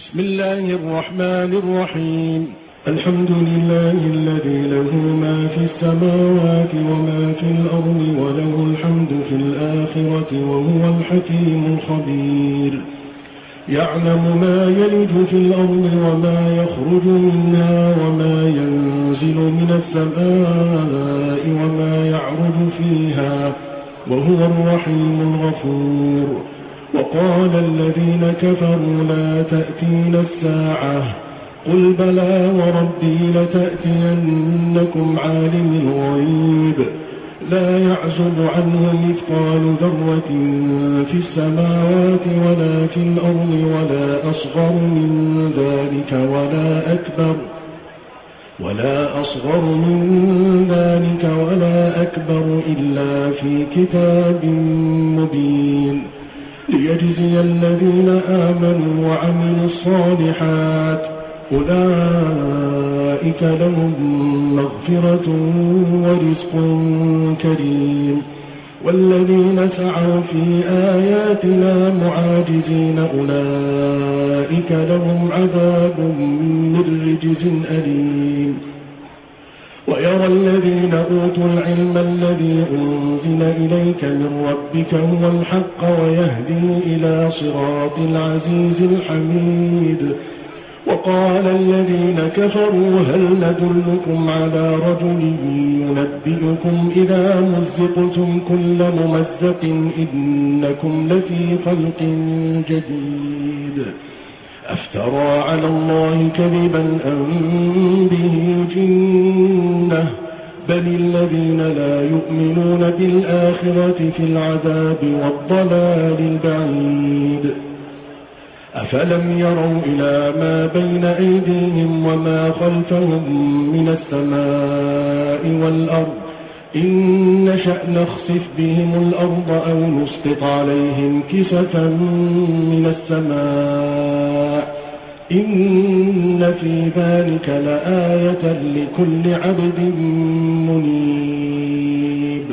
بسم الله الرحمن الرحيم. الحمد لله الذي له ما في السماوات وما في الأرض وله الحمد في الآخرة وهو الحكيم الخبير. يعلم ما يلج في الأرض وما يخرج منها وما ينزل من السماء وما يعرج فيها وهو الرحيم الغفور. وقال الذين كفروا لا تأتينا الساعة قل بلى وربي لتأتينكم عالم الغيب لا يعزب عنه مثقال ذرة في السماوات ولا في الأرض ولا أصغر من ذلك ولا أكبر إلا في كتاب مبين ليجزي الذين آمنوا وعملوا الصالحات أولئك لهم مغفرة ورزق كريم. والذين سعوا في آياتنا معاجزين أولئك لهم عذاب من رجز أليم. ويرى الذين أوتوا العلم الذي أنزل إليك من ربك هو الحق ويهدي إلى صراط العزيز الحميد. وقال الذين كفروا هل ندلكم على رجل ينبئكم إذا مزقتم كل ممزق إنكم لفي خلق جديد أفترى على الله كذبا أم به جنة بل الذين لا يؤمنون بالآخرة في العذاب والضلال البعيد. أفلم يروا إلى ما بين أيديهم وما خلفهم من السماء والأرض إن نشأ نخسف بهم الأرض أو نسقط عليهم كسفا من السماء إن في ذلك لآية لكل عبد منيب.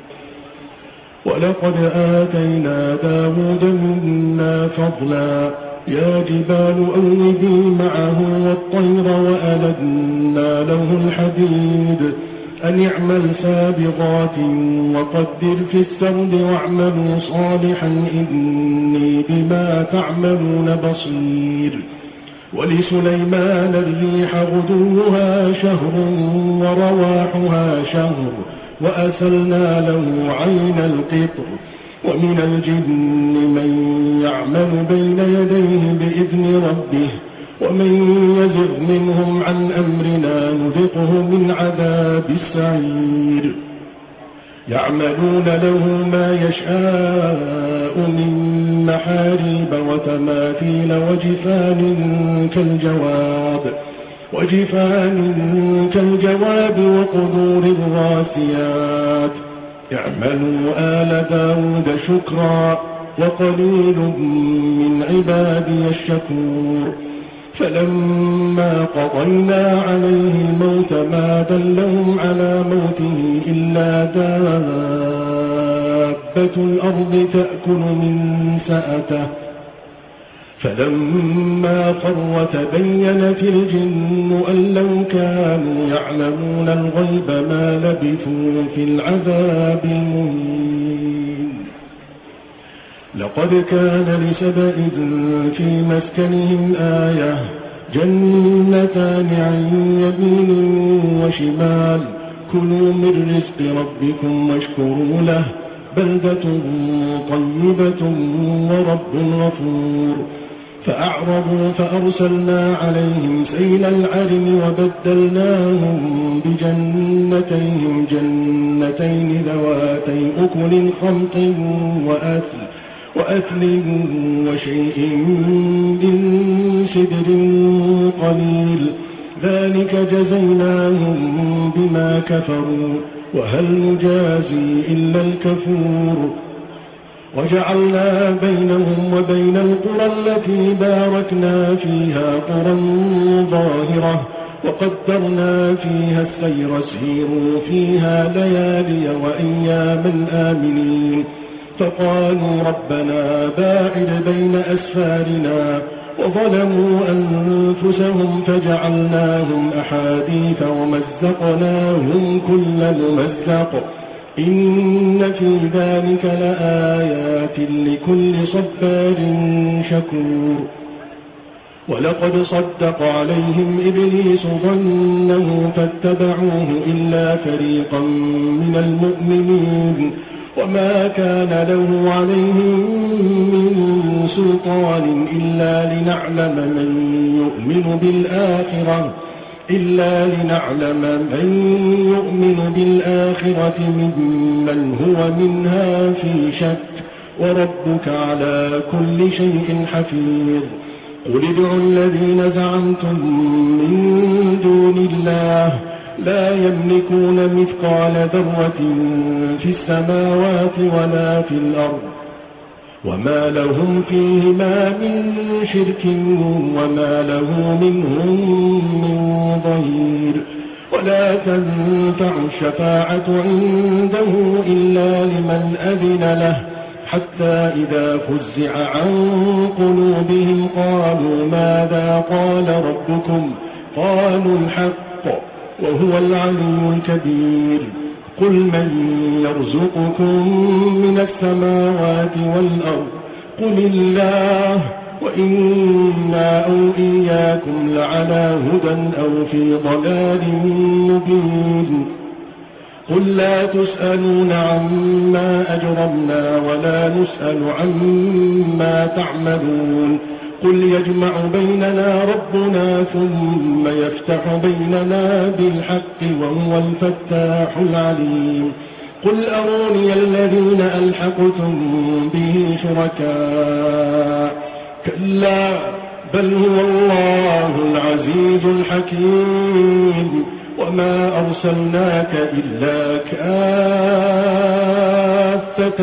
ولقد آتينا داود منا فضلا يا جبال أوبي معه والطير وألنا له الحديد أن اعمل سابغات وقدر في السرد واعملوا صالحا إني بما تعملون بصير. ولسليمان الريح غدوها شهر ورواحها شهر وأسلنا له عين القطر. ومن الجن من يعمل بين يديه بإذن ربه ومن يزغ منهم عن أمرنا نذقه من عذاب السعير. يعملون له ما يشاء من محاريب وتماثيل وجفان كالجواب وقدور الراسيات. اعملوا آل داود شكرا وقليل من عبادي الشكور. فلما قضينا عليه الموت ما دلهم على موته إلا دابة الأرض تأكل من سأته. فلما خر تبينت الجن أن لو كانوا يعلمون الغيب ما لبثوا في العذاب المهين. لقد كان لسبإ في مسكنهم آية جنتان عن يمين وشمال كلوا من رزق ربكم واشكروا له بلدة طيبة ورب غفور. فأعرضوا فأرسلنا عليهم سيل العرم وبدلناهم بجنتين ذواتي أكل خمط وأثل وشيء من سدر قليل ذلك جزيناهم بما كفروا وهل نجازي إلا الكفور. وجعلنا بينهم وبين القرى التي باركنا فيها قرى ظاهرة وقدرنا فيها السير سيروا فيها ليالي وأياما آمنين. فقالوا ربنا باعد بين أسفارنا وظلموا أنفسهم فجعلناهم أحاديث ومزقناهم كل ممزق إن في ذلك لآيات لكل صبار شكور ولقد صدق عليهم إبليس ظنه فاتبعوه إلا فريقا من المؤمنين وما كان له عليهم من سلطان إلا لنعلم من يؤمن بالآخرة ممن هو منها في شك وربك على كل شيء حفيظ قل ادعوا الذين زعمتم من دون الله لا يملكون مثقال ذرة في السماوات ولا في الأرض وما لهم فيهما من شرك وما له منهم من ظهير ولا تنفع الشفاعة عنده إلا لمن أذن له حتى إذا فزع عن قلوبهم قالوا ماذا قال ربكم قالوا الحق وهو العلي الكبير قل من يرزقكم من السماوات والأرض قل الله وإنا أو إياكم لعلى هدى أو في ضلال مبين قل لا تسألون عما أجرمنا ولا نسأل عما تعملون قل يجمع بيننا ربنا ثم يفتح بيننا بالحق وهو الفتاح العليم قل أروني الذين ألحقتم به شركاء كلا بل هو الله العزيز الحكيم وما أرسلناك إلا كافة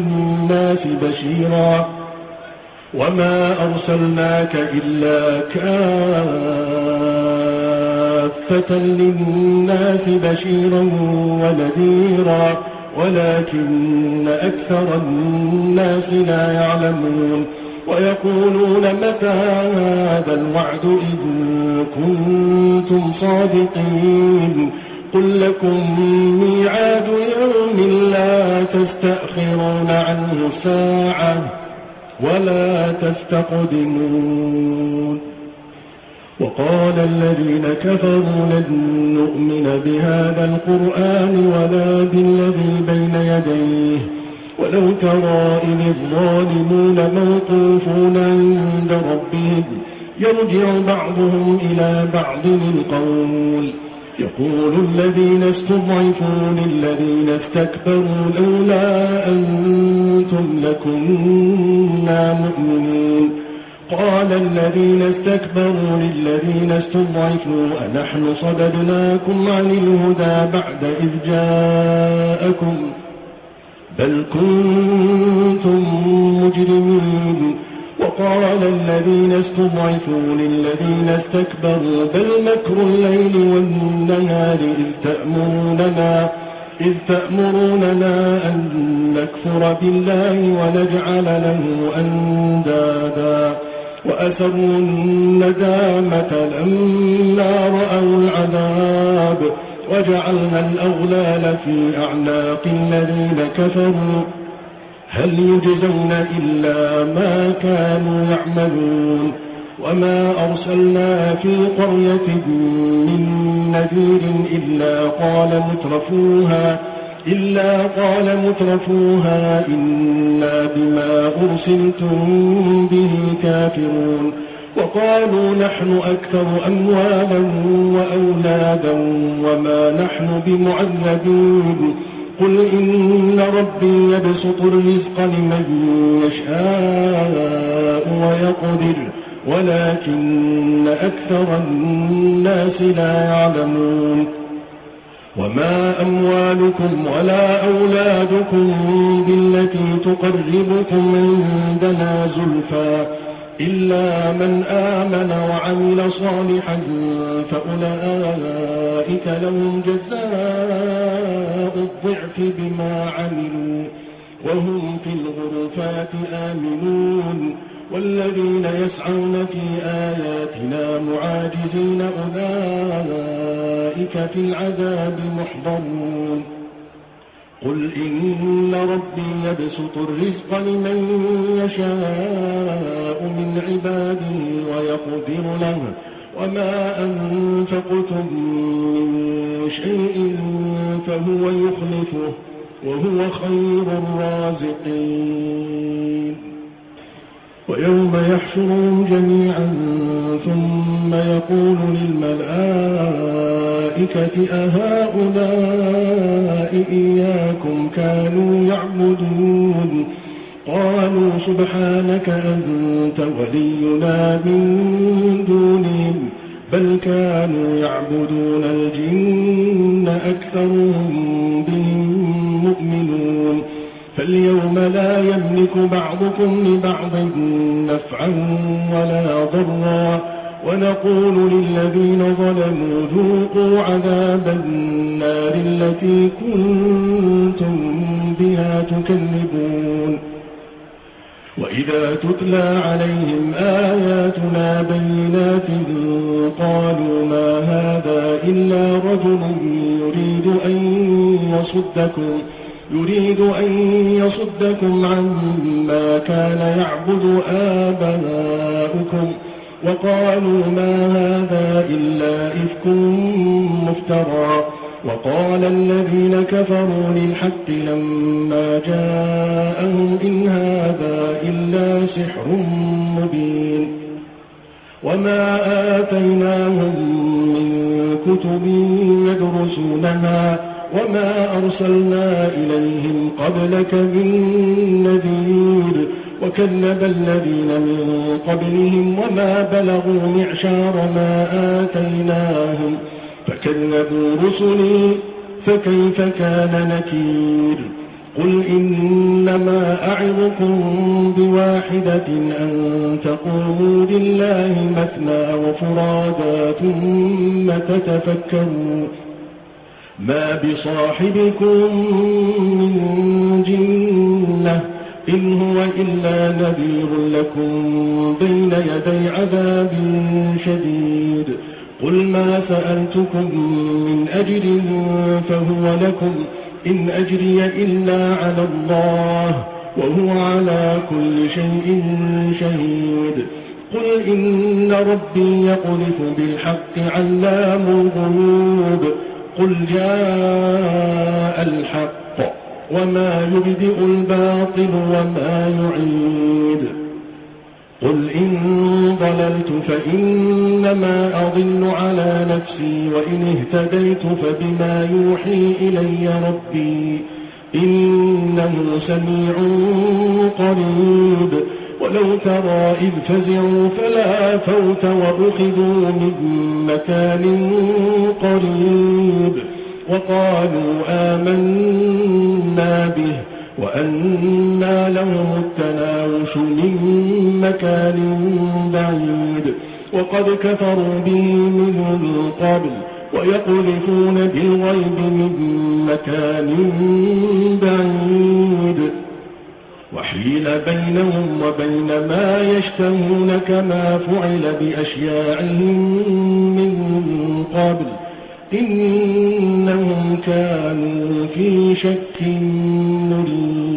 للناس بشيرا ونذيرا ولكن أكثر الناس لا يعلمون ويقولون متى هذا الوعد إن كنتم صادقين قل لكم ميعاد يوم لا تستأخرون عنه ساعة ولا تستقدمون وقال الذين كفروا لن نؤمن بهذا القرآن ولا بالذي بين يديه ولو ترى إذ الظالمون موقوفون عند ربهم يرجع بعضهم إلى بعض القول يقول الذين استضعفوا للذين استكبروا لولا أنتم لكنا مؤمنين قال الذين استكبروا للذين استضعفوا أنحن صددناكم عن الهدى بعد إذ جاءكم بل كنتم مجرمين وقال الذين استضعفوا للذين استكبروا بل مكر الليل والنهار إذ تأمروننا أن نكفر بالله ونجعل له أندادا وأسروا الندامة لما رأوا العذاب وجعلنا الأغلال في أعناق الذين كفروا هل يجزون إلا ما كانوا يعملون وما أرسلنا في قرية من نذير إلا قال مترفوها إنا بما أرسلتم به كافرون وقالوا نحن أكثر أموالا وأولادا وما نحن بمعذبين قل إن ربي يبسط الرزق لمن يشاء ويقدر ولكن أكثر الناس لا يعلمون وما أموالكم ولا أولادكم بالتي تقربكم عندنا زلفى إلا من آمن وعمل صالحا فأولئك لهم جزاء الضعف بما عملوا وهم في الغرفات آمنون والذين يسعون في آياتنا معاجزين أولئك في العذاب محضرون قل إن ربي يبسط الرزق لمن يشاء من عباده ويقدر له وما أنفقتم من شيء فهو يخلفه وهو خير الرازقين ويوم يحشرهم جميعا ثم يقول للملائكة أهؤلاء إياكم كانوا يعبدون قالوا سبحانك أنت ولينا من دونهم بل كانوا يعبدون الجن أكثرهم بهم مؤمنون فاليوم لا يملك بعضكم لبعض نفعا ولا ضرا ونقول للذين ظلموا ذوقوا عذاب النار التي كنتم بها تكذبون وإذا تتلى عليهم آياتنا بينات قالوا ما هذا إلا رجل يريد أن يصدكم عما كان يعبد آباؤكم وقالوا ما هذا إلا إفك مفترى وقال الذين كفروا للحق لما جاءهم إن هذا إلا سحر مبين وما آتيناهم من كتب يدرسونها وما أرسلنا إليهم قبلك من نذير وكذب الذين من قبلهم وما بلغوا معشار ما آتيناهم فكذبوا رسلي فكيف كان نكير قل إنما أعظكم بواحدة أن تقوموا لله مثنى وفرادا ثم تتفكروا ما بصاحبكم من جنة إن هو إلا نذير لكم بين يدي عذاب شديد قل ما سألتكم من أجر فهو لكم إن أجري إلا على الله وهو على كل شيء شهيد قل إن ربي يقذف بالحق علام الغيوب قل جاء الحق وما يبدئ الباطل وما يعيد قل إن ضللت فإنما أضل على نفسي وإن اهتديت فبما يوحي إلي ربي إنه سميع قريب ولو ترى إذ فزعوا فلا فوت وأخذوا من مكان قريب وقالوا آمنا به وأنى لهم التناوش من مكان بعيد وقد كفروا به من قبل ويقذفون بالغيب من مكان بعيد وحيل بينهم وبين ما يشتهون كما فعل بأشياعهم من قبل إنهم كانوا في شك مريب